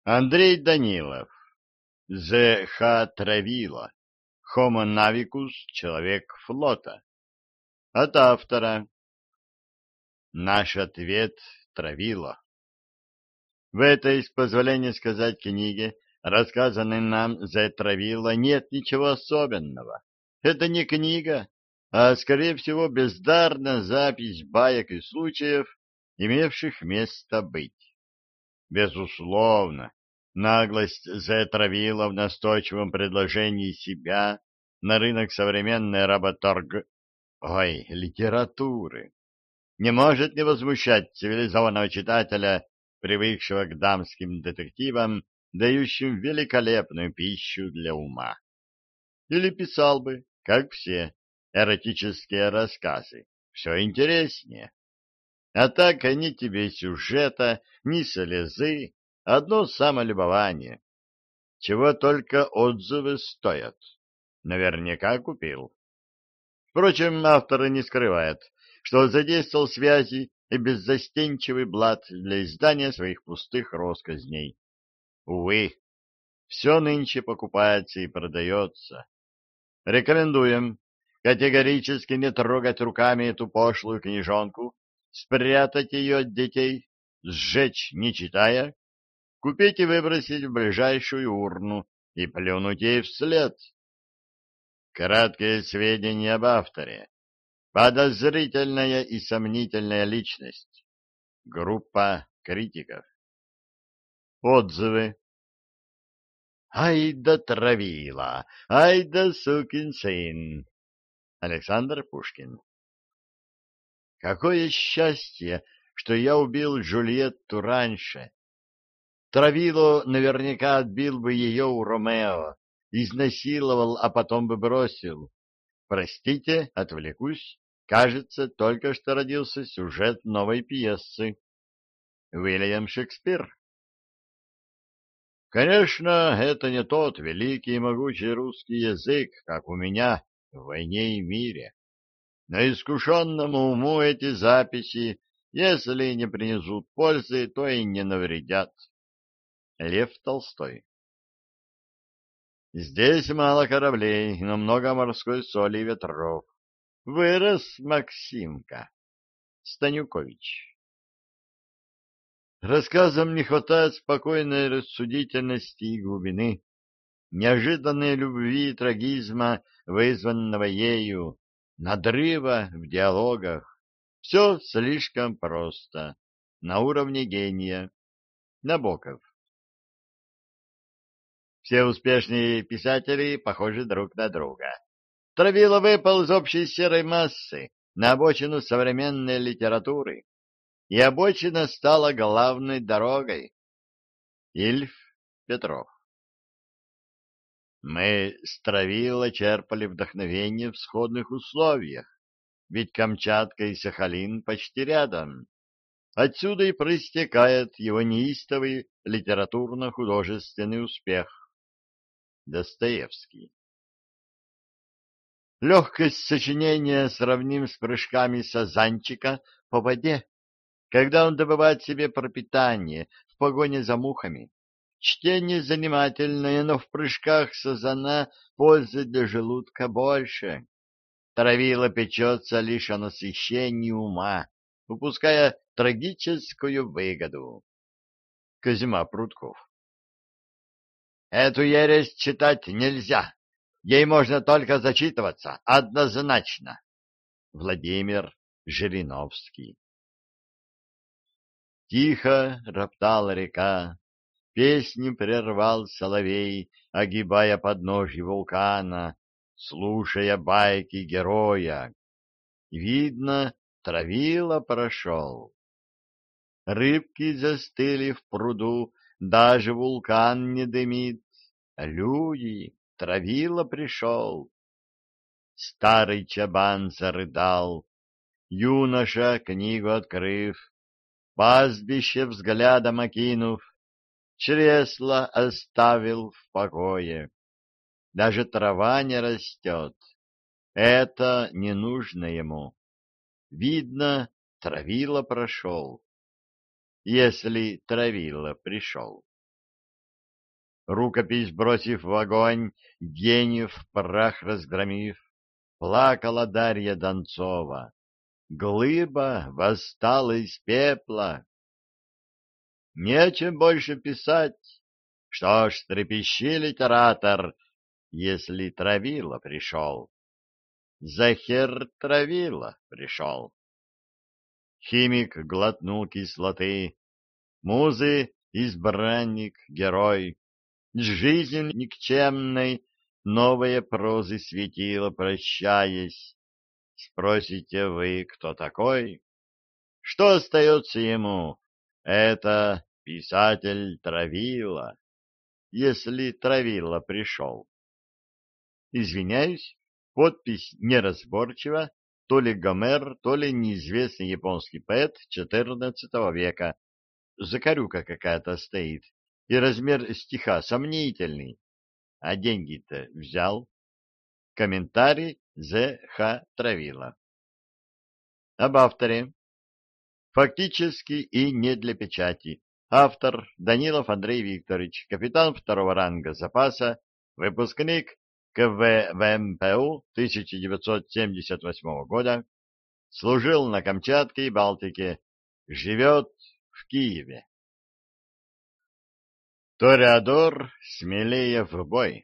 Андрей Данилов. З.Х. Травила. Homo navicus. Человек флота. От автора. Наш ответ Травила. В этой, с позволения сказать, книге, рассказанной нам З. Травила, нет ничего особенного. Это не книга, а, скорее всего, бездарная запись баек и случаев, имевших место быть. Безусловно, наглость З. Травила в настойчивом предложении себя на рынок современной литературы не может не возмущать цивилизованного читателя, привыкшего к дамским детективам, дающим великолепную пищу для ума. Или писал бы, как все, эротические рассказы, все интереснее. А так они тебе сюжета, ни слезы, одно самолюбование. Чего только отзывы стоят. Наверняка купил. Впрочем, автор не скрывает, что задействовал связи и беззастенчивый блат для издания своих пустых россказней. Увы, все нынче покупается и продается. Рекомендуем категорически не трогать руками эту пошлую книжонку, спрятать ее от детей, сжечь не читая, купить и выбросить в ближайшую урну и плюнуть ей вслед. Краткие сведения об авторе. Подозрительная и сомнительная личность. Группа критиков. Отзывы. Ай да травила, ай да сукин сын. Александр Пушкин. Какое счастье, что я убил Джульетту раньше. Травило наверняка отбил бы ее у Ромео, изнасиловал, а потом бы бросил. Простите, отвлекусь. Кажется, только что родился сюжет новой пьесы. Уильям Шекспир. Конечно, это не тот великий и могучий русский язык, как у меня в «Войне и мире». Но искушенному уму эти записи, если не принесут пользы, то и не навредят. Лев Толстой. Здесь мало кораблей, но много морской соли и ветров. Вырос Максимка. Станюкович. Рассказам не хватает спокойной рассудительности и глубины, неожиданной любви и трагизма, вызванного ею, надрыва в диалогах. Все слишком просто, на уровне гения. Набоков. Все успешные писатели похожи друг на друга. Травила выпал из общей серой массы на обочину современной литературы, и обочина стала главной дорогой. Ильф Петров. Мы с Травила черпали вдохновение в сходных условиях, ведь Камчатка и Сахалин почти рядом. Отсюда и проистекает его неистовый литературно-художественный успех. Достоевский. Легкость сочинения сравним с прыжками сазанчика по воде, когда он добывает себе пропитание в погоне за мухами. Чтение занимательное, но в прыжках сазана пользы для желудка больше. Травила печется лишь о насыщении ума, упуская трагическую выгоду. Козьма Прутков. Эту ересь читать нельзя. Ей можно только зачитываться, однозначно. Владимир Жириновский. Тихо роптала река, песню прервал соловей, огибая подножье вулкана, слушая байки героя. Видно, Травила прошел. Рыбки застыли в пруду, даже вулкан не дымит. Люди, Травила пришел. Старый чабан зарыдал, юноша, книгу открыв, пастбище взглядом окинув, чресло оставил в покое. Даже трава не растет. Это не нужно ему. Видно, Травила прошел. Если Травила пришел. рукопись бросив в огонь, гениев в прах разгромив, плакала Дарья Донцова. Глыба восстала из пепла. Нечем больше писать. Что ж, трепещи, литератор, если Травила пришел. Захер Травила пришел. Химик глотнул кислоты. Музы избранник, герой. С жизнью никчемной новые прозы светило, прощаясь. Спросите вы, кто такой? Что остается ему? Это писатель Травила, если Травила пришел. Извиняюсь, подпись неразборчива, то ли Гомер, то ли неизвестный японский поэт XIV века. Закорюка какая-то стоит, и размер стиха сомнительный. А деньги-то взял. Комментарий З. Х. Травила. Об авторе. Фактически и не для печати. Автор Данилов Андрей Викторович, капитан второго ранга запаса, выпускник КВМПУ 1978 года, служил на Камчатке и Балтике, живет в Киеве. Тореадор смелее в бой.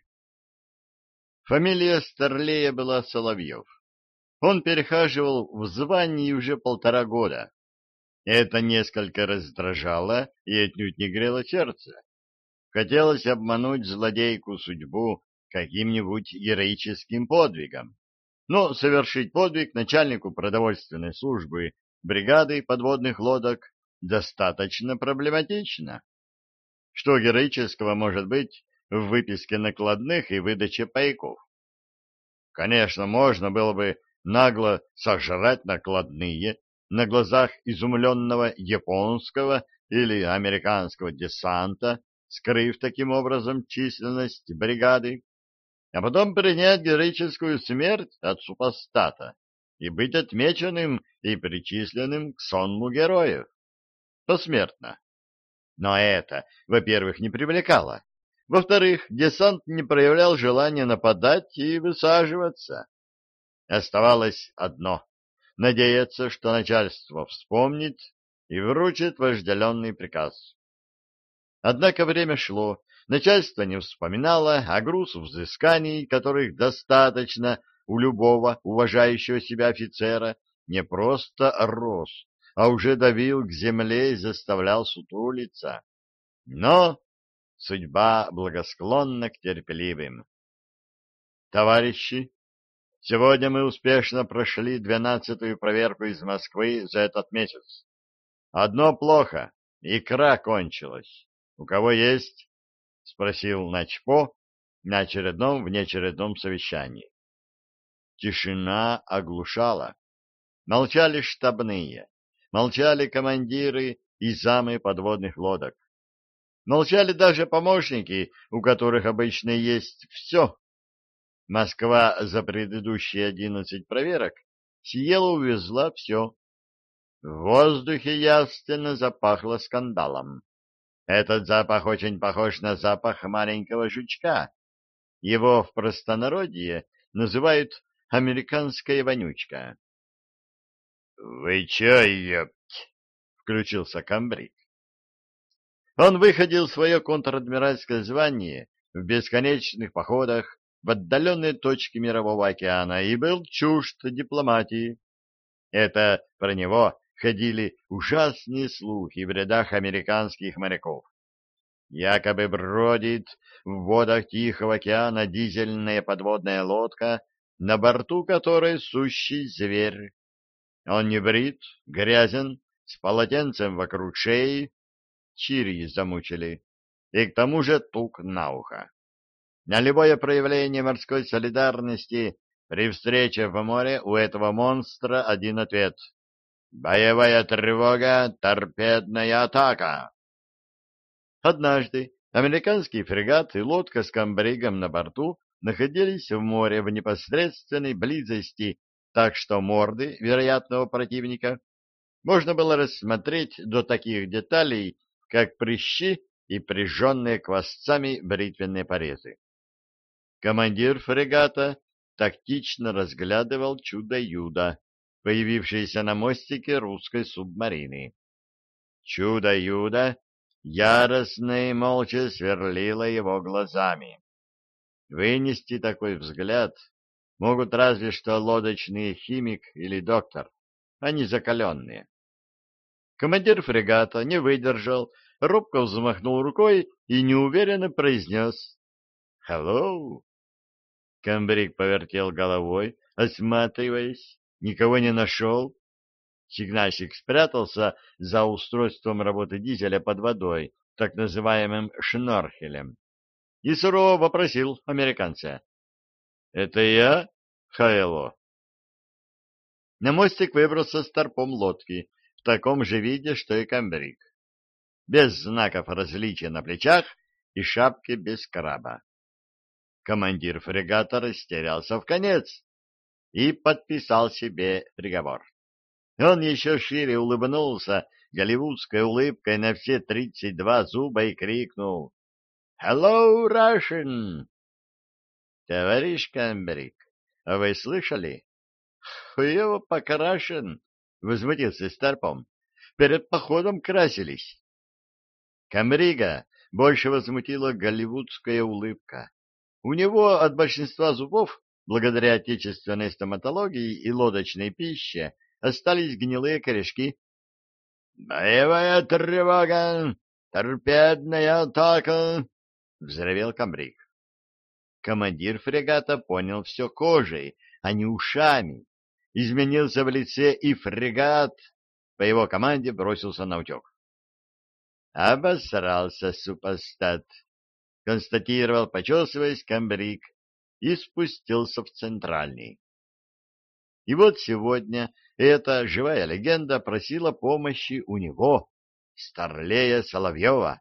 Фамилия Старлея была Соловьев. Он перехаживал в звании уже 1,5 года. Это несколько раздражало и отнюдь не грело сердце. Хотелось обмануть злодейку судьбу каким-нибудь героическим подвигом. Но совершить подвиг начальнику продовольственной службы бригады подводных лодок достаточно проблематично. Что героического может быть в выписке накладных и выдаче пайков? Конечно, можно было бы нагло сожрать накладные на глазах изумленного японского или американского десанта, скрыв таким образом численность бригады, а потом принять героическую смерть от супостата и быть отмеченным и причисленным к сонму героев. Посмертно. Но это, во-первых, не привлекало. Во-вторых, десант не проявлял желания нападать и высаживаться. Оставалось одно — надеяться, что начальство вспомнит и вручит вожделенный приказ. Однако время шло, начальство не вспоминало, а груз взысканий, которых достаточно у любого уважающего себя офицера, не просто рос, а уже давил к земле и заставлял сутулиться. Но судьба благосклонна к терпеливым. Товарищи, сегодня мы успешно прошли 12-ю проверку из Москвы за этот месяц. Одно плохо — икра кончилась. У кого есть? — спросил Начпо на очередном внеочередном совещании. Тишина оглушала. Молчали штабные, молчали командиры и замы подводных лодок. Молчали даже помощники, у которых обычно есть все. Москва за предыдущие 11 проверок съела-увезла все. В воздухе явственно запахло скандалом. Этот запах очень похож на запах маленького жучка. Его в простонародье называют «американская вонючка». — Вы чё, ёпть? — включился комбриг. Он выходил свое контр-адмиральское звание в бесконечных походах в отдаленные точки Мирового океана и был чужд дипломатии. Это про него ходили ужасные слухи в рядах американских моряков. Якобы бродит в водах Тихого океана дизельная подводная лодка, на борту которой сущий зверь. Он не брит, грязен, с полотенцем вокруг шеи, чирьи замучили, и к тому же тук на ухо. На любое проявление морской солидарности при встрече в море у этого монстра один ответ — боевая тревога, торпедная атака. Однажды американский фрегат и лодка с комбригом на борту находились в море в непосредственной близости, так что морды вероятного противника можно было рассмотреть до таких деталей, как прыщи и прижженные квасцами бритвенные порезы. Командир фрегата тактично разглядывал чудо-юдо, появившееся на мостике русской субмарины. Чудо-юдо яростно и молча сверлило его глазами. Вынести такой взгляд могут разве что лодочный химик или доктор, они закаленные. Командир фрегата не выдержал, робко взмахнул рукой и неуверенно произнес «Hello». Камбрик повертел головой, осматриваясь, никого не нашел. Сигнальщик спрятался за устройством работы дизеля под водой, так называемым шнорхелем, и сурово вопросил американца. — Это я, Хайло? На мостик выбрался старпом лодки в таком же виде, что и Камбрик, без знаков различия на плечах и шапки без краба. Командир фрегата растерялся вконец и подписал себе приговор. Он еще шире улыбнулся голливудской улыбкой на все 32 зуба и крикнул «Hello, Russian!» «Товарищ Камбрик, а вы слышали?» «Хуево покрашен!» — возмутился старпом. «Перед походом красились!» Камбрига больше возмутила голливудская улыбка. У него от большинства зубов, благодаря отечественной стоматологии и лодочной пище, остались гнилые корешки. «Боевая тревога! Торпедная атака!» — взревел Камбрик. Командир фрегата понял все кожей, а не ушами. Изменился в лице, и фрегат по его команде бросился наутек. «Обосрался супостат», — констатировал, почесываясь, Камбрик, и спустился в центральный. И вот сегодня эта живая легенда просила помощи у него, старлея Соловьева.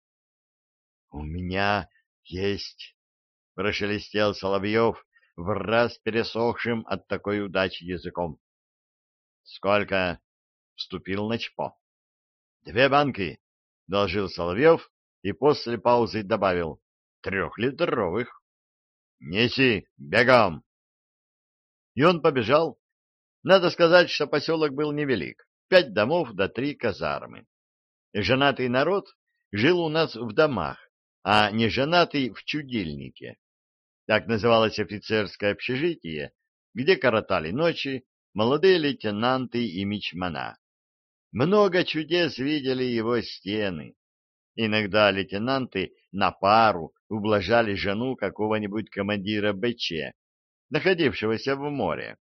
— У меня есть, — прошелестел Соловьев, враз пересохшим от такой удачи языком. — Сколько? — вступил Начпо. — 2 банки, — доложил Соловьев и после паузы добавил. — 3-литровых. — Неси, бегом! И он побежал. Надо сказать, что поселок был невелик. 5 домов да 3 казармы. Женатый народ жил у нас в домах, а неженатый в чудильнике. Так называлось офицерское общежитие, где коротали ночи молодые лейтенанты и мичмана. Много чудес видели его стены. Иногда лейтенанты на пару ублажали жену какого-нибудь командира БЧ, находившегося в море.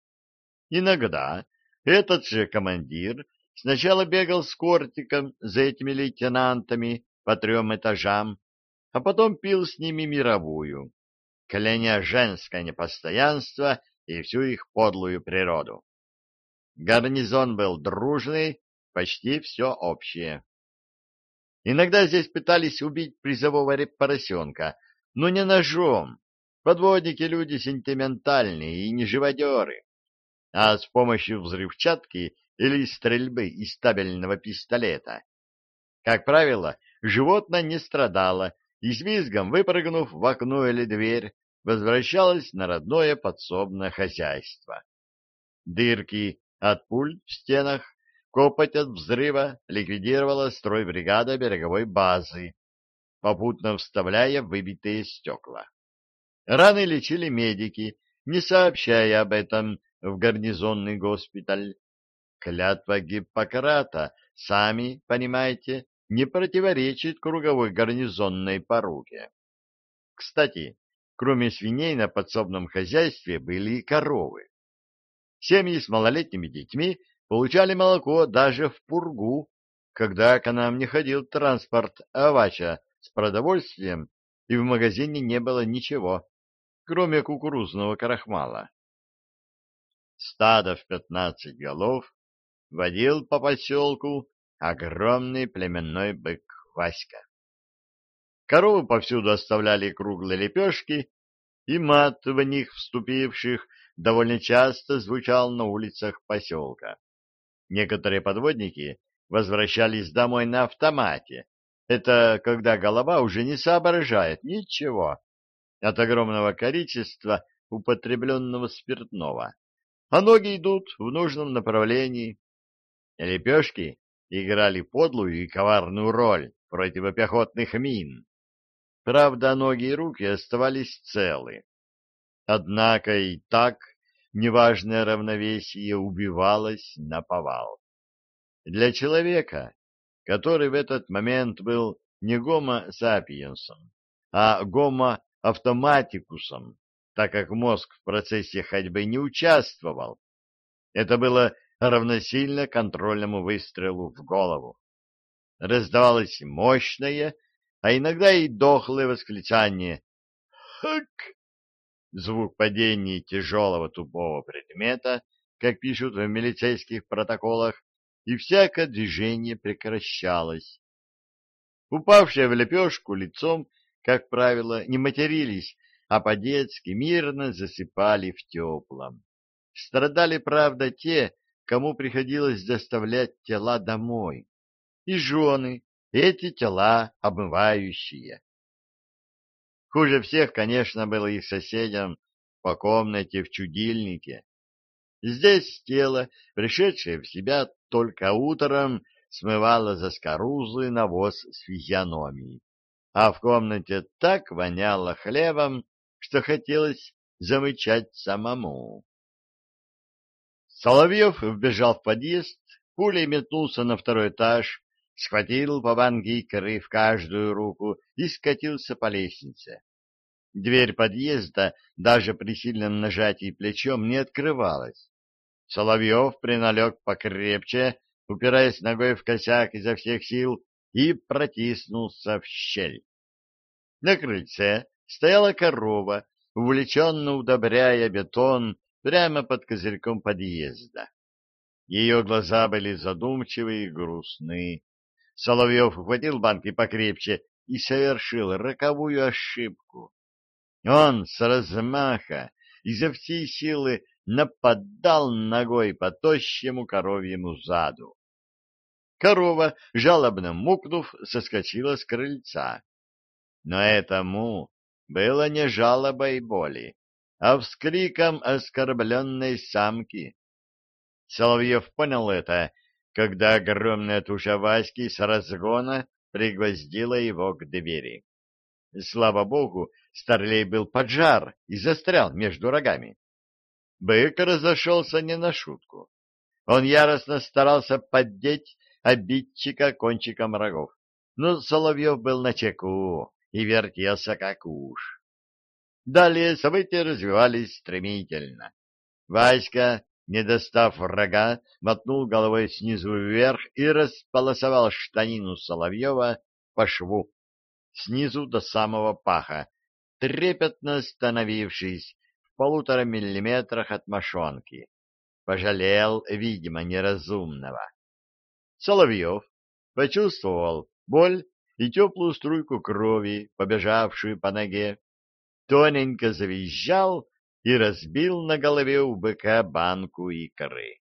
Иногда этот же командир сначала бегал с кортиком за этими лейтенантами по 3 этажам, а потом пил с ними мировую, кляня женское непостоянство и всю их подлую природу. Гарнизон был дружный, почти все общее. Иногда здесь пытались убить призового поросенка, но не ножом. Подводники люди сентиментальные и не живодеры, а с помощью взрывчатки или стрельбы из табельного пистолета. Как правило, животное не страдало и с визгом, выпрыгнув в окно или дверь, возвращалось на родное подсобное хозяйство. Дырки от пуль в стенах, копоть от взрыва ликвидировала стройбригада береговой базы, попутно вставляя выбитые стекла. Раны лечили медики, не сообщая об этом в гарнизонный госпиталь. Клятва Гиппократа, сами понимаете, не противоречит круговой гарнизонной поруке. Кстати, кроме свиней на подсобном хозяйстве были и коровы. Семьи с малолетними детьми получали молоко даже в пургу, когда к нам не ходил транспорт авача с продовольствием, и в магазине не было ничего, кроме кукурузного крахмала. Стадо в 15 голов водил по поселку огромный племенной бык Васька. Коровы повсюду оставляли круглые лепешки, и мат в них вступивших довольно часто звучал на улицах поселка. Некоторые подводники возвращались домой на автомате, Это когда голова уже не соображает ничего от огромного количества употребленного спиртного, а ноги идут в нужном направлении. Лепешки играли подлую и коварную роль противопехотных мин. Правда, ноги и руки оставались целы. Однако и так неважное равновесие убивалось наповал. Для человека, который в этот момент был не гомо сапиенсом, а гомо автоматикусом, так как мозг в процессе ходьбы не участвовал, это было равносильно контрольному выстрелу в голову. Раздавалось мощное, а иногда и дохлое восклицание «Хэк!». Звук падения тяжелого тупого предмета, как пишут в милицейских протоколах, и всякое движение прекращалось. Упавшие в лепешку лицом, как правило, не матерились, а по-детски мирно засыпали в теплом. Страдали, правда, те, кому приходилось доставлять тела домой, и жены, эти тела обмывающие. Хуже всех, конечно, было их соседям по комнате в чудильнике. Здесь тело, пришедшее в себя только утром, смывало заскорузлый навоз с физиономией, а в комнате так воняло хлебом, что хотелось замычать самому. Соловьев вбежал в подъезд, пулей метнулся на второй этаж, схватил по банке икры в каждую руку и скатился по лестнице. Дверь подъезда даже при сильном нажатии плечом не открывалась. Соловьев приналег покрепче, упираясь ногой в косяк изо всех сил, и протиснулся в щель. На крыльце стояла корова, увлеченно удобряя бетон прямо под козырьком подъезда. Ее глаза были задумчивы и грустны. Соловьев ухватил банки покрепче и совершил роковую ошибку. Он с размаха изо всей силы нападал ногой по тощему коровьему заду. Корова, жалобно мукнув, соскочила с крыльца. Но это му было не жалобой боли, а вскриком оскорбленной самки. Соловьев понял это, когда огромная туша Васьки с разгона пригвоздила его к двери. Слава богу, старлей был поджар и застрял между рогами. Бык разошелся не на шутку. Он яростно старался поддеть обидчика кончиком рогов, но Соловьев был начеку и вертелся как уж. Далее события развивались стремительно. Васька, не достав рога, мотнул головой снизу вверх и располосовал штанину Соловьева по шву, снизу до самого паха, трепетно остановившись в 1,5 миллиметрах от мошонки. Пожалел, видимо, неразумного. Соловьев почувствовал боль и теплую струйку крови, побежавшую по ноге, тоненько завизжал и разбил на голове у быка банку икры.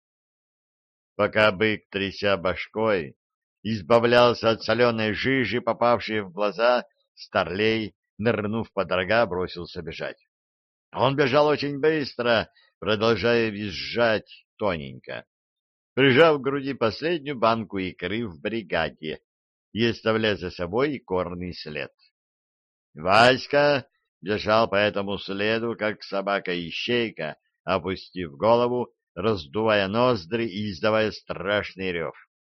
Пока бык, тряся башкой, избавлялся от соленой жижи, попавшей в глаза, старлей, нырнув под рога, бросился бежать. Он бежал очень быстро, продолжая визжать тоненько, прижав к груди последнюю банку икры в бригаде и оставляя за собой икорный след. Васька бежал по этому следу, как собака-ищейка, опустив голову, раздувая ноздри и издавая страшный рев.